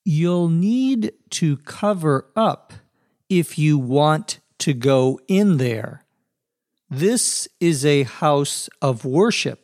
You'll need to cover up if you want to go in there. This is a house of worship.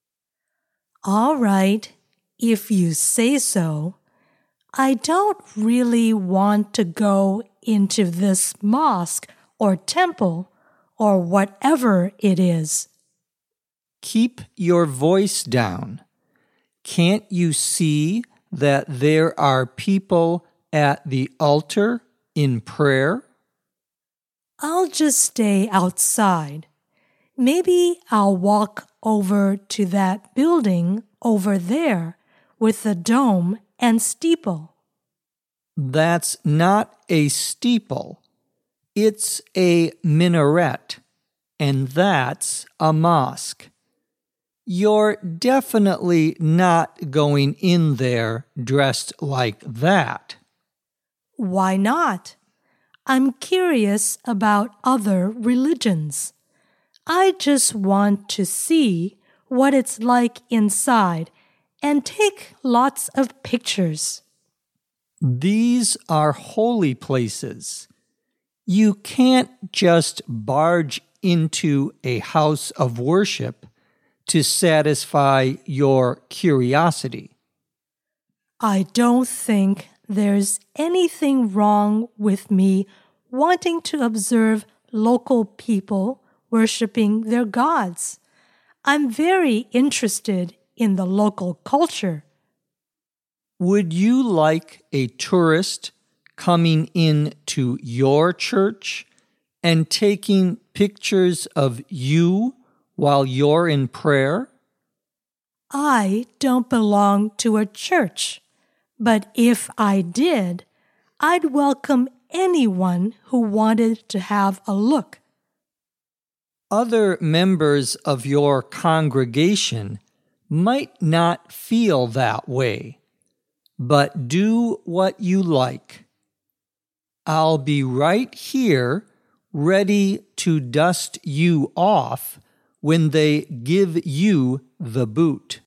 All right, if you say so. I don't really want to go into this mosque or temple or whatever it is. Keep your voice down. Can't you see that there are people at the altar in prayer? I'll just stay outside. Maybe I'll walk over to that building over there with the dome and steeple. That's not a steeple. It's a minaret, and that's a mosque. You're definitely not going in there dressed like that. Why not? I'm curious about other religions. I just want to see what it's like inside and take lots of pictures. These are holy places. You can't just barge into a house of worship to satisfy your curiosity. I don't think there's anything wrong with me wanting to observe local people worshiping their gods. I'm very interested in the local culture. Would you like a tourist coming in to your church and taking pictures of you while you're in prayer? I don't belong to a church, but if I did, I'd welcome anyone who wanted to have a look. Other members of your congregation might not feel that way, but do what you like. I'll be right here, ready to dust you off when they give you the boot.